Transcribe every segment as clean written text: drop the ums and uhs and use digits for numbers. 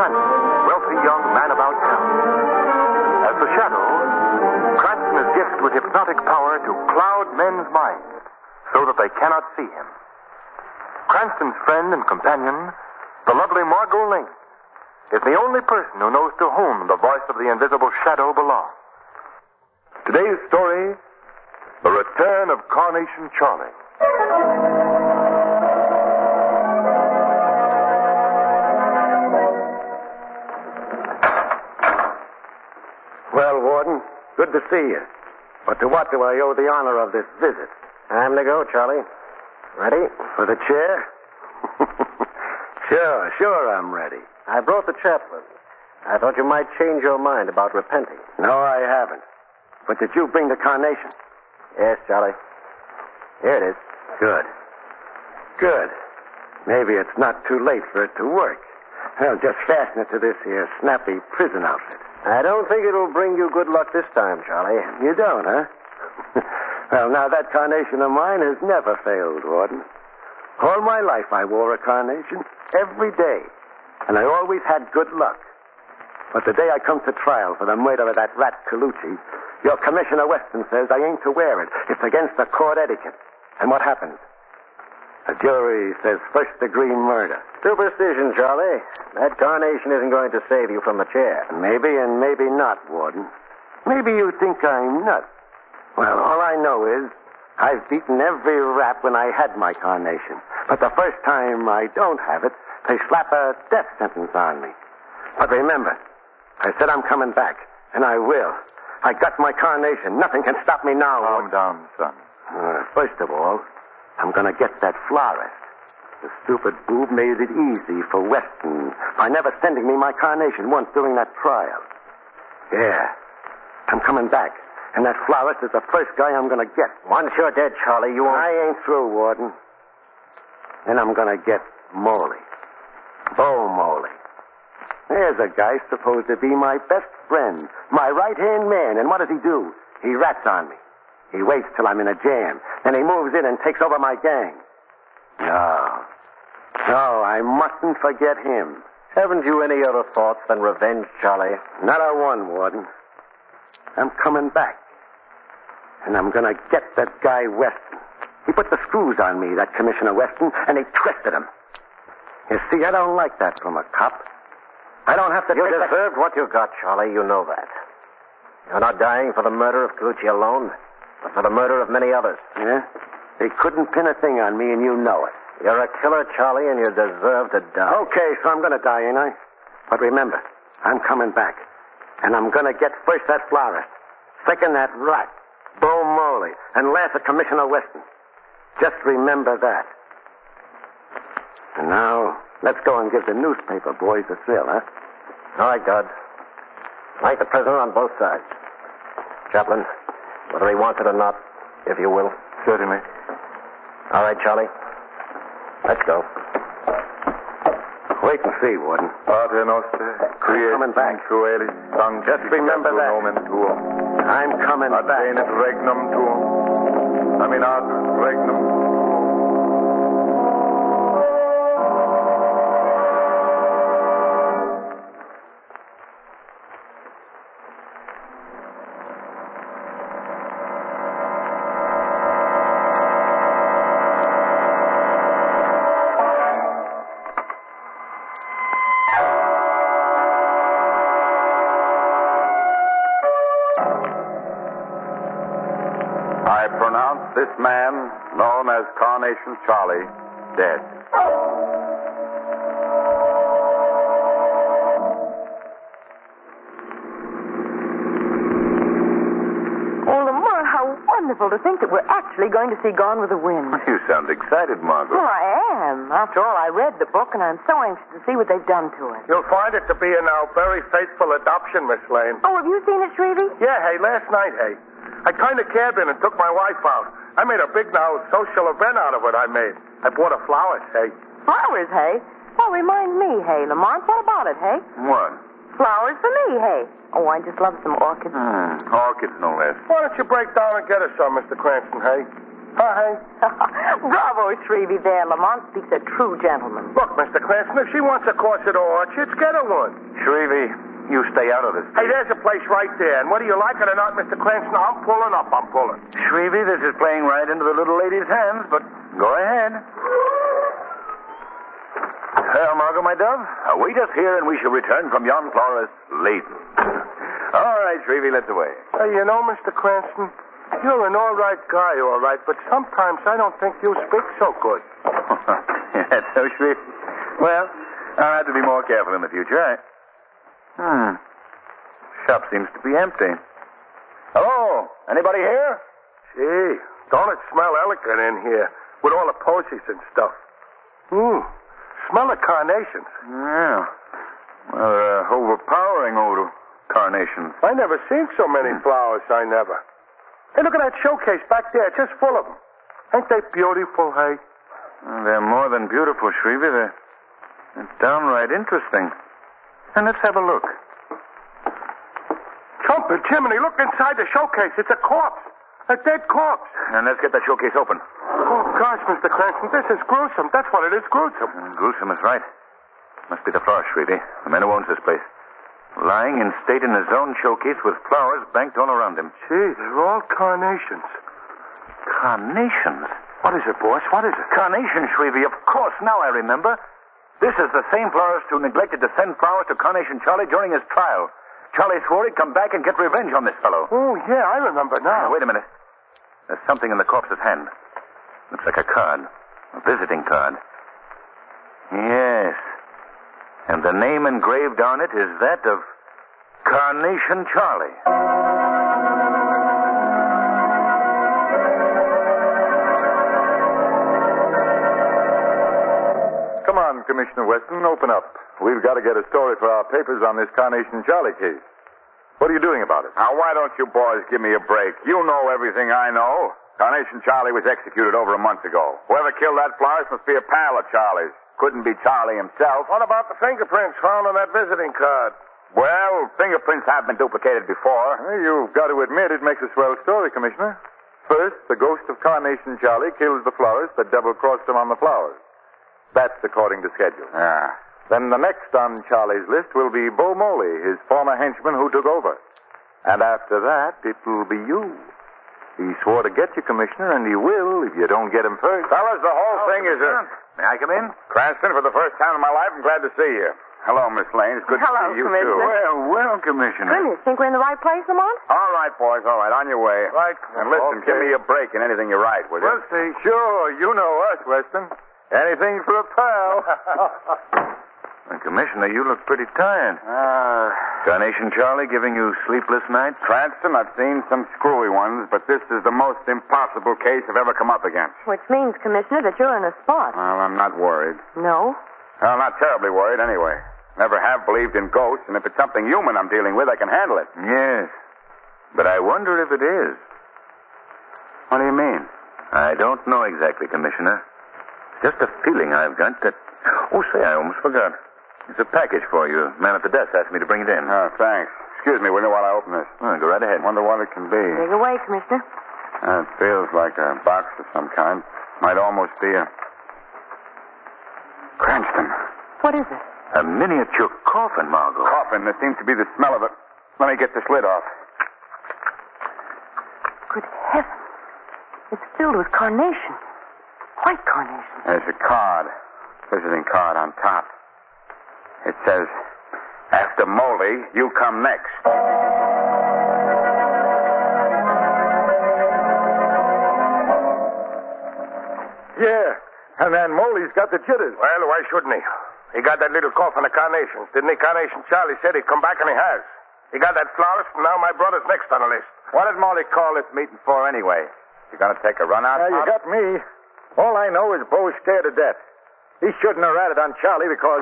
Cranston, wealthy young man about town. As the Shadow, Cranston is gifted with hypnotic power to cloud men's minds so that they cannot see him. Cranston's friend and companion, the lovely Margot Lane, is the only person who knows to whom the voice of the invisible Shadow belongs. Today's story, The Return of Carnation Charlie. Well, Warden, good to see you. But to what do I owe the honor of this visit? Time to go, Charlie. Ready? For the chair? Sure, I'm ready. I brought the chaplain. I thought you might change your mind about repenting. No, I haven't. But did you bring the carnation? Yes, Charlie. Here it is. Good. Maybe it's not too late for it to work. I'll just fasten it to this here snappy prison outfit. I don't think it'll bring you good luck this time, Charlie. You don't, huh? Well, now that carnation of mine has never failed, Warden. All my life I wore a carnation, every day. And I always had good luck. But the day I come to trial for the murder of that rat Colucci, your Commissioner Weston says I ain't to wear it. It's against the court etiquette. And what happens? The jury says first-degree murder. Superstition, Charlie. That carnation isn't going to save you from the chair. Maybe and maybe not, Warden. Maybe you think I'm nuts. Well, all I know is I've beaten every rap when I had my carnation. But the first time I don't have it, they slap a death sentence on me. But remember, I said I'm coming back, and I will. I got my carnation. Nothing can stop me now. Calm down, son. First of all, I'm going to get that florist. The stupid boob made it easy for Weston by never sending me my carnation once during that trial. Yeah, I'm coming back. And that florist is the first guy I'm going to get. Once you're dead, Charlie, you won't... I ain't through, Warden. Then I'm going to get Moley. Bo Moley. There's a guy supposed to be my best friend, my right-hand man. And what does he do? He rats on me. He waits till I'm in a jam. Then he moves in and takes over my gang. No, I mustn't forget him. Haven't you any other thoughts than revenge, Charlie? Not a one, Warden. I'm coming back. And I'm going to get that guy Weston. He put the screws on me, that Commissioner Weston, and he twisted them. You see, I don't like that from a cop. I don't have to... You deserved what you got, Charlie. You know that. You're not dying for the murder of Colucci alone, but for the murder of many others. Yeah? They couldn't pin a thing on me, and you know it. You're a killer, Charlie, and you deserve to die. Okay, so I'm going to die, ain't I? But remember, I'm coming back. And I'm going to get first that florist, second that rat, Bo Moley, and last at Commissioner Weston. Just remember that. And now, let's go and give the newspaper boys a thrill, huh? All right, God. Like the prisoner on both sides. Chaplain, whether he wants it or not, if you will. Certainly. All right, Charlie. Let's go. Wait and see, Warden. Pater noster, qui coming back. Cruelis, Just remember that. Nomen tuum. I'm coming back. Advenit regnum tuum. Aminatus regnum. I pronounce this man, known as Carnation Charlie, dead. Oh, Lamar, how wonderful to think that we're actually going to see Gone with the Wind. You sound excited, Margaret. Well, I am. After all, I read the book, and I'm so anxious to see what they've done to it. You'll find it to be a now very faithful adoption, Miss Lane. Oh, have you seen it, Shrevey? Yeah, hey, last night, hey. I turned the cab in and took my wife out. I made a big now social event out of it I made. I bought her flowers, hey. Flowers, hey? Well, remind me, hey, Lamont. What about it, hey? What? Flowers for me, hey. Oh, I just love some orchids. Orchids, no less. Why don't you break down and get us some, Mr. Cranston, hey? Hi. Bravo, Shrevey there. Lamont speaks a true gentleman. Look, Mr. Cranston, if she wants a course at orchards, get her one. Shrevey, you stay out of this. Hey, there's a place right there, and whether you like it or not, Mr. Cranston, I'm pulling up. I'm pulling. Shrevey, this is playing right into the little lady's hands, but go ahead. Well, Margot, my dove, await us here, and we shall return from yon florist laden. All right, Shrevey, let's away. Hey, you know, Mr. Cranston, you're an all right guy, all right, but sometimes I don't think you speak so good. That's so, Shrevey. Well, I'll have to be more careful in the future. Shop seems to be empty. Hello? Anybody here? Gee, don't it smell elegant in here with all the posies and stuff? Smell of carnations. Yeah. Well, overpowering odor. Carnations. I never seen so many flowers, I never. Hey, look at that showcase back there, just full of them. Ain't they beautiful, hey? Well, they're more than beautiful, Shrevey. They're downright interesting. And let's have a look. Trumpet, Jiminy, look inside the showcase. It's a corpse. A dead corpse. And let's get that showcase open. Oh, gosh, Mr. Cranston, this is gruesome. That's what it is, gruesome. Gruesome is right. Must be the florist, Shrevey. The man who owns this place. Lying in state in his own showcase with flowers banked all around him. Gee, they're all carnations. Carnations? What is it, boss? What is it? Carnations, Shrevey. Of course, now I remember. This is the same florist who neglected to send flowers to Carnation Charlie during his trial. Charlie swore he'd come back and get revenge on this fellow. Oh, yeah, I remember now. Wait a minute. There's something in the corpse's hand. Looks like a card. A visiting card. Yes. And the name engraved on it is that of Carnation Charlie. Come on, Commissioner Weston, open up. We've got to get a story for our papers on this Carnation Charlie case. What are you doing about it? Now, why don't you boys give me a break? You know everything I know. Carnation Charlie was executed over a month ago. Whoever killed that florist must be a pal of Charlie's. Couldn't be Charlie himself. What about the fingerprints found on that visiting card? Well, fingerprints have been duplicated before. Well, you've got to admit it makes a swell story, Commissioner. First, the ghost of Carnation Charlie kills the florist that double-crossed him on the flowers. That's according to schedule. Yeah. Then the next on Charlie's list will be Bo Moley, his former henchman who took over. And after that, it will be you. He swore to get you, Commissioner, and he will if you don't get him first. Fellas, the whole thing is a... May I come in? Cranston, for the first time in my life, I'm glad to see you. Hello, Miss Lane. It's good to Hello, see you, Commissioner. too. Well, Commissioner. Goodness, think we're in the right place, Lamont? All right, boys, all right. On your way. Right. And listen, Okay. give me a break in anything you write, will you? Well, see, sure, you know us, Weston. Anything for a pal. Well, Commissioner, you look pretty tired. Carnation Charlie giving you sleepless nights? Cranston, I've seen some screwy ones, but this is the most impossible case I've ever come up against. Which means, Commissioner, that you're in a spot. Well, I'm not worried. No? Well, not terribly worried, anyway. Never have believed in ghosts, and if it's something human I'm dealing with, I can handle it. Yes. But I wonder if it is. What do you mean? I don't know exactly, Commissioner. Just a feeling I've got that... Oh, say, I almost forgot. It's a package for you. Man at the desk asked me to bring it in. Oh, thanks. Excuse me, will you, while I open this? Oh, go right ahead. Wonder what it can be. Dig away, Commissioner. It feels like a box of some kind. Might almost be a... Cranston. What is it? A miniature coffin, Margot. Coffin. There seems to be the smell of it. Let me get this lid off. Good heavens. It's filled with carnation. White carnation. There's a card. Visiting card on top. It says, after Moley, you come next. Yeah, and then Moley's got the jitters. Well, why shouldn't he? He got that little coffin of carnations. Didn't he? Carnation Charlie said he'd come back, and he has. He got that florist, and now my brother's next on the list. What did Moley call this meeting for anyway? You gonna take a run out? Now, you Pop? got me. All I know is Bo's scared to death. He shouldn't have ratted on Charlie because...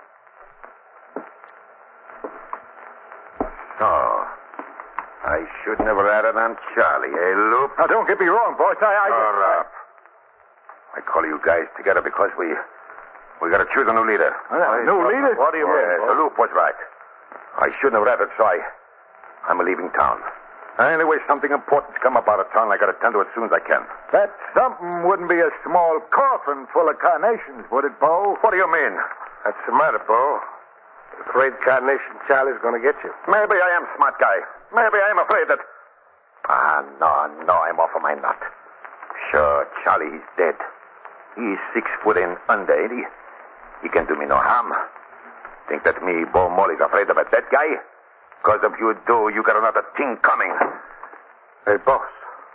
Oh. I should never added on Charlie, eh, Loop? Now, don't get me wrong, boss. Shut up. I call you guys together because we got to choose a new leader. New leader? What do you mean? The Loop was right. I shouldn't have ratted, so I'm leaving town. Anyway, something important's come up out of town. I got to tend to it as soon as I can. That something wouldn't be a small coffin full of carnations, would it, Bo? What do you mean? That's the matter, Bo. Afraid Carnation Charlie's going to get you. Maybe I am smart guy. Maybe I am afraid that... No, I'm off of my nut. Sure, Charlie, he's dead. He's 6 foot and under, ain't he? He can do me no harm. Think that me, Bo Molly's afraid of a dead guy? Because if you do, you got another thing coming. Hey, boss.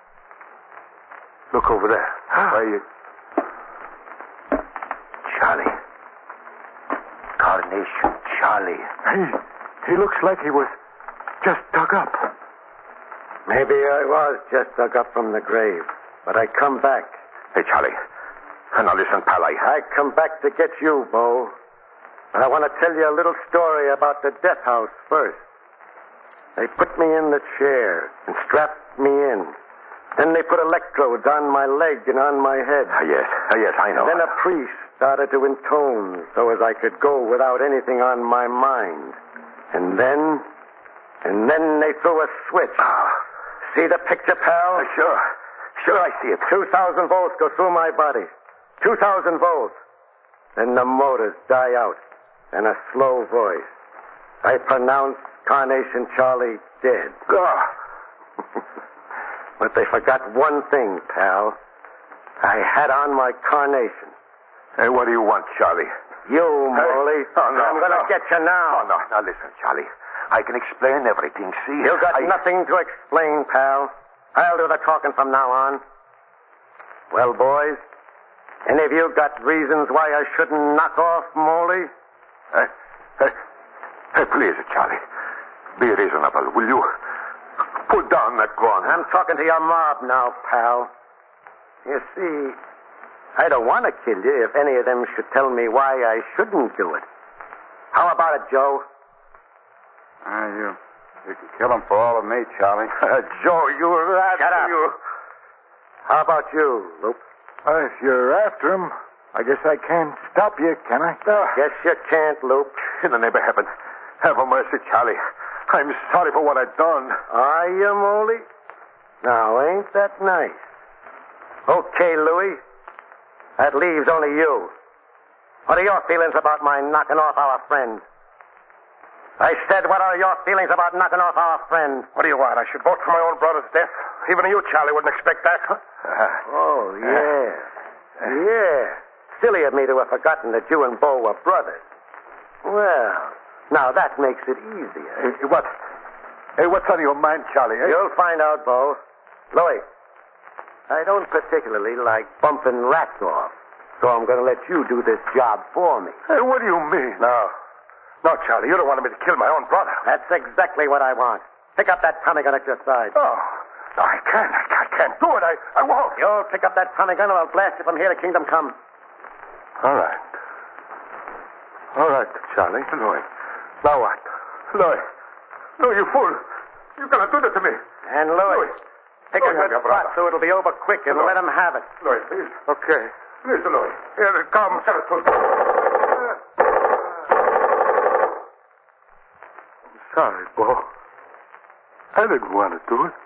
Look over there. Where you... Charlie. Carnation Charlie. He looks like he was just dug up. Maybe I was just dug up from the grave, but I come back. Hey, Charlie. Now listen, pal, I come back to get you, Bo. But I want to tell you a little story about the death house first. They put me in the chair and strapped me in. Then they put electrodes on my leg and on my head. Yes, I know. Then a priest started to intone so as I could go without anything on my mind. And then they threw a switch. See the picture, pal? Sure, I see it. 2,000 volts go through my body. 2,000 volts. Then the motors die out. And a slow voice. I pronounce Carnation Charlie dead. But they forgot one thing, pal. I had on my carnation. Hey, what do you want, Charlie? You, Molly. Oh, no, I'm going to get you now. Oh, no. Now listen, Charlie. I can explain everything, see? You got nothing to explain, pal. I'll do the talking from now on. Well, boys, any of you got reasons why I shouldn't knock off Molly? Hey, please, Charlie. Be reasonable, will you? Put down that gun. I'm talking to your mob now, pal. You see, I don't want to kill you if any of them should tell me why I shouldn't do it. How about it, Joe? You can kill him for all of me, Charlie. Joe, you rat. Shut up. How about you, Luke? If you're after him, I guess I can't stop you, can I? Guess you can't, Luke. In the name of heaven, have a mercy, Charlie. I'm sorry for what I've done. Are you, Molly? Now, ain't that nice? Okay, Louie. That leaves only you. What are your feelings about my knocking off our friend? I said, what are your feelings about knocking off our friend? What do you want? I should vote for my own brother's death? Even you, Charlie, wouldn't expect that. Oh, yeah. Yeah. Silly of me to have forgotten that you and Bo were brothers. Well, now that makes it easier. Hey, what's on your mind, Charlie? You'll find out, Bo. Louie, I don't particularly like bumping rats off, so I'm going to let you do this job for me. Hey, what do you mean? No, Charlie, you don't want me to kill my own brother. That's exactly what I want. Pick up that Tommy gun at your side. Oh, no, I can't do it. I won't. You'll pick up that Tommy gun and I'll blast you from here to Kingdom Come. All right, Charlie. Louie. Now what? Louie, you fool. You're going to do this to me. And Louie, pick a Louie, good your spot brother. so it'll be over quick and let him have it. Louie, please. Okay. Listen, Louie. Here it comes. Sorry, Bo. I didn't want to do it.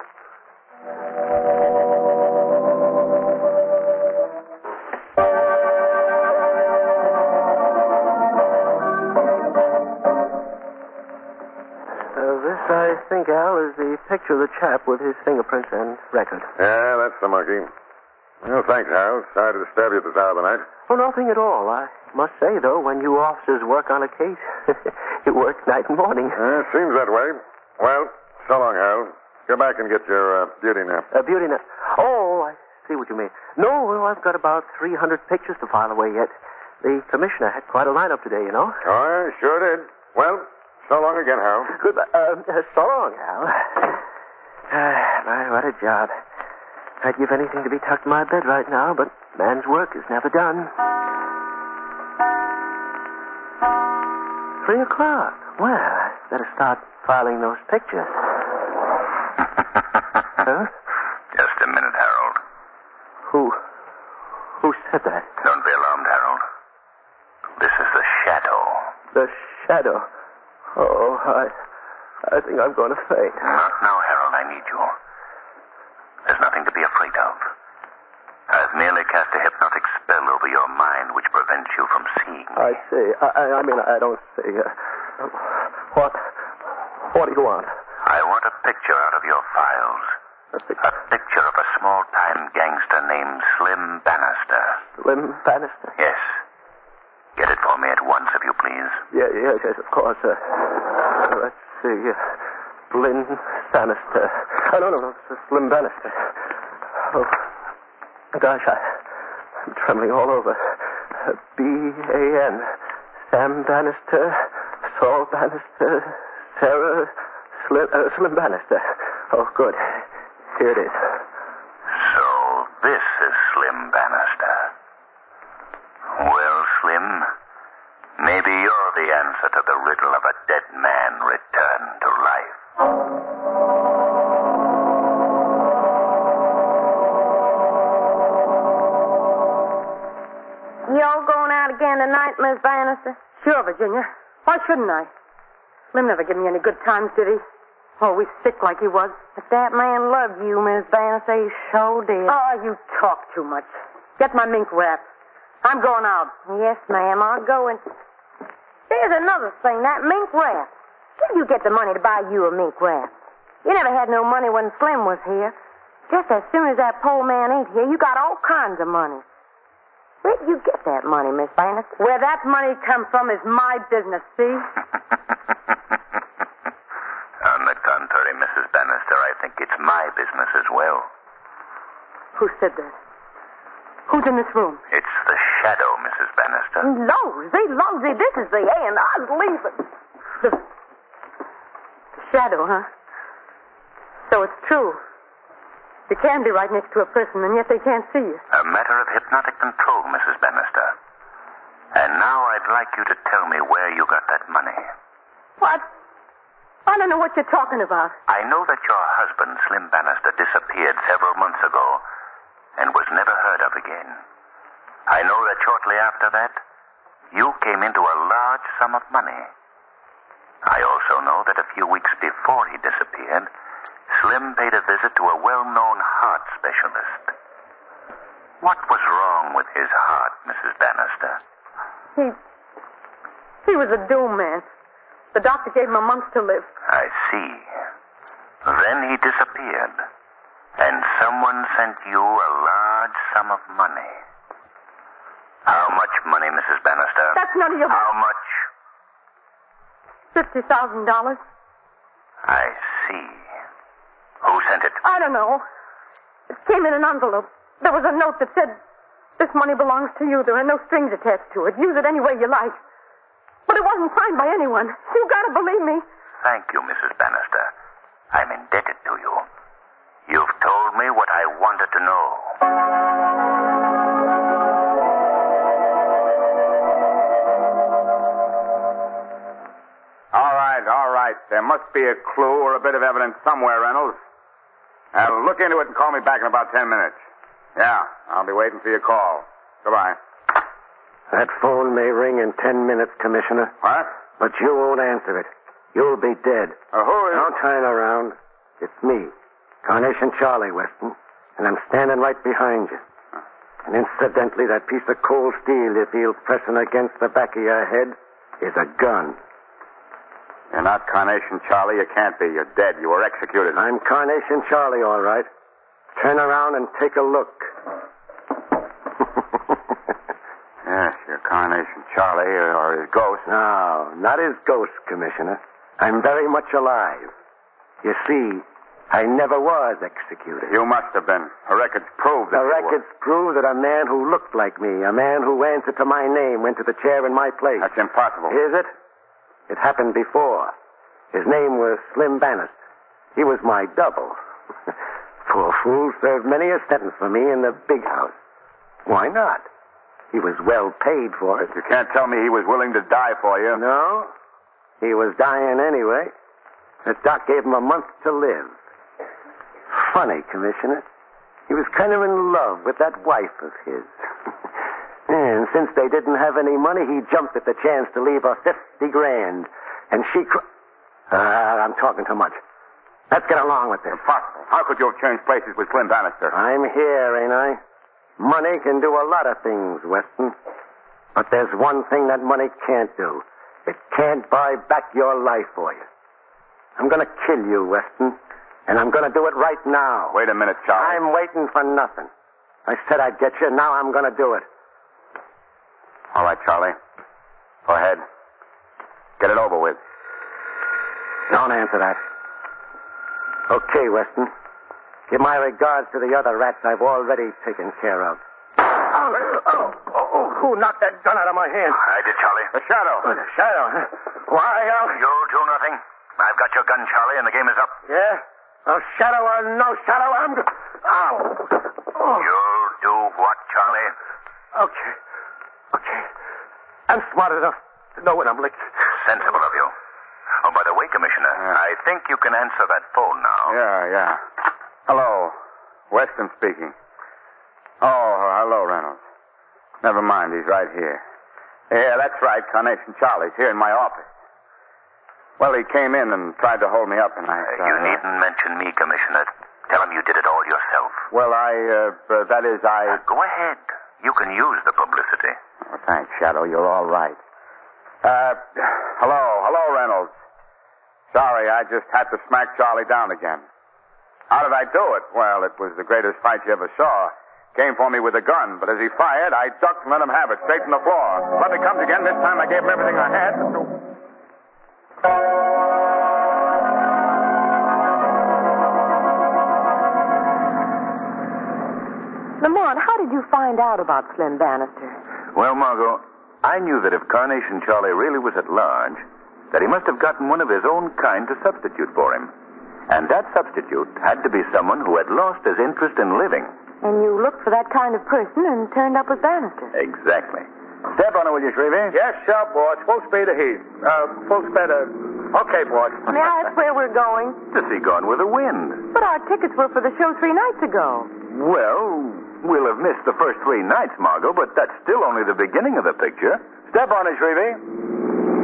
This, I think, Al, is the picture of the chap with his fingerprints and record. Yeah, that's the monkey. Well, thanks, Hal. Sorry to disturb you at this hour of the night. Oh, nothing at all. I must say, though, when you officers work on a case, you work night and morning. It seems that way. Well, so long, Hal. Go back and get your beauty nap. Beauty nap. Oh, I see what you mean. No, well, I've got about 300 pictures to file away yet. The commissioner had quite a lineup today, you know. Oh, I sure did. Well, so long again, Hal. Goodbye. So long, Al. My, what a job. I'd give anything to be tucked in my bed right now, but man's work is never done. 3 o'clock. Well, I better start filing those pictures. Huh? Just a minute, Harold. Who said that? Don't be alarmed, Harold. This is the Shadow. The Shadow. Oh, I think I'm going to faint. Not now, Harold. I need you. There's nothing to be afraid of. I've merely cast a hypnotic spell over your mind which prevents you from seeing. I see. I mean, I don't see. What do you want? I want a picture out of your files. A picture of a small-time gangster named Slim Bannister. Slim Bannister? Yes. Get it for me at once, if you please. Yes, of course. Let's see. Slim Bannister. Oh, no. Slim Bannister. Oh, gosh, I'm trembling all over. B-A-N. Sam Bannister, Saul Bannister, Sarah, Slim Bannister. Oh, good. Here it is. So this is Slim Bannister. Well, Slim, maybe you're the answer to the riddle of a dead man returned to life. You all going out again tonight, Miss Bannister? Sure, Virginia. Why shouldn't I? Slim never gave me any good times, did he? Always sick like he was. But that man loved you, Miss Bannister. He sure did. Oh, you talk too much. Get my mink wrap. I'm going out. Yes, ma'am. I'll go and... There's another thing, that mink wrap. Where'd you get the money to buy you a mink wrap? You never had no money when Slim was here. Just as soon as that poor man ain't here, you got all kinds of money. Where'd you get that money, Miss Bannister? Where that money comes from is my business, see? On the contrary, Mrs. Bannister, I think it's my business as well. Who said that? Who's in this room? It's the shadow, Mrs. Bannister. Lousy, this is the end. I'm leaving. The shadow, huh? So it's true. You can be right next to a person, and yet they can't see you. A matter of hypnotic control, Mrs. Bannister. And now I'd like you to tell me where you got that money. What? I don't know what you're talking about. I know that your husband, Slim Bannister, disappeared several months ago and was never heard of again. I know that shortly after that, you came into a large sum of money. I also know that a few weeks before he disappeared, Slim paid a visit to a well-known heart specialist. What was wrong with his heart, Mrs. Bannister? He was a doomed man. The doctor gave him a month to live. I see. Then he disappeared, and someone sent you a large sum of money. How much money, Mrs. Bannister? That's none of your... How much? $50,000. I see. Who sent it? I don't know. It came in an envelope. There was a note that said, "This money belongs to you. There are no strings attached to it. Use it any way you like." But it wasn't signed by anyone. You gotta believe me. Thank you, Mrs. Bannister. I'm indebted to you. You've told me what I wanted to know. All right. There must be a clue or a bit of evidence somewhere, Reynolds. Now, look into it and call me back in about 10 minutes. Yeah, I'll be waiting for your call. Goodbye. That phone may ring in 10 minutes, Commissioner. What? But you won't answer it. You'll be dead. Who is... Don't turn around. It's me, Carnation Charlie, Weston. And I'm standing right behind you. And incidentally, that piece of cold steel you feel pressing against the back of your head is a gun. You're not Carnation Charlie. You can't be. You're dead. You were executed. I'm Carnation Charlie, all right. Turn around and take a look. Yes, you're Carnation Charlie or his ghost. No, not his ghost, Commissioner. I'm very much alive. You see, I never was executed. You must have been. The records prove that The records prove that a man who looked like me, a man who answered to my name, went to the chair in my place. That's impossible. Is it? It happened before. His name was Slim Bannister. He was my double. Poor fool served many a sentence for me in the big house. Why not? He was well paid for it. You can't tell me he was willing to die for you. No, he was dying anyway. The doc gave him a month to live. Funny, Commissioner. He was kind of in love with that wife of his. And since they didn't have any money, he jumped at the chance to leave her $50,000. And she... I'm talking too much. Let's get along with this. Impossible. How could you have changed places with Slim Bannister? I'm here, ain't I? Money can do a lot of things, Weston. But there's one thing that money can't do. It can't buy back your life for you. I'm going to kill you, Weston. And I'm going to do it right now. Wait a minute, Charlie. I'm waiting for nothing. I said I'd get you. Now I'm going to do it. All right, Charlie. Go ahead. Get it over with. Don't answer that. Okay, Weston. Give my regards to the other rats I've already taken care of. Who knocked that gun out of my hand? I did, Charlie. The Shadow. The Shadow, huh? Why, You do nothing. I've got your gun, Charlie, and the game is up. Yeah? No Shadow or no Shadow, I'm... You'll do what, Charlie? Okay. I'm smart enough to know when I'm licked. Sensible of you. Oh, by the way, Commissioner, I think you can answer that phone now. Yeah. Hello. Weston speaking. Oh, hello, Reynolds. Never mind, he's right here. Yeah, that's right, Carnation Charlie's here in my office. Well, he came in and tried to hold me up, and I... You needn't mention me, Commissioner. Tell him you did it all yourself. Well, that is, I... Go ahead. You can use the publicity. Oh, thanks, Shadow. You're all right. Hello, Reynolds. Sorry, I just had to smack Charlie down again. How did I do it? Well, it was the greatest fight you ever saw. Came for me with a gun, but as he fired, I ducked and let him have it straight from the floor. But he comes again. This time I gave him everything I had. Lamont, how did you find out about Slim Bannister? Well, Margot, I knew that if Carnation Charlie really was at large, that he must have gotten one of his own kind to substitute for him. And that substitute had to be someone who had lost his interest in living. And you looked for that kind of person and turned up with Bannister. Exactly. Step on it, will you, Shrevey? Yes, sir, boss. Full speed ahead. Full speed Okay, boss. May I ask where we're going? To see Gone with the Wind. But our tickets were for the show 3 nights ago. Well, we'll have missed the first 3 nights, Margot, but that's still only the beginning of the picture. Step on it, Shrevey.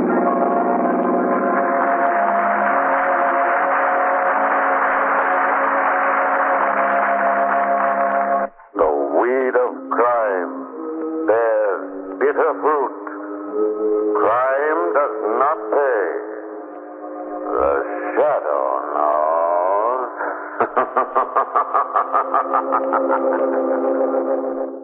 Bitter fruit. Crime does not pay. The Shadow knows.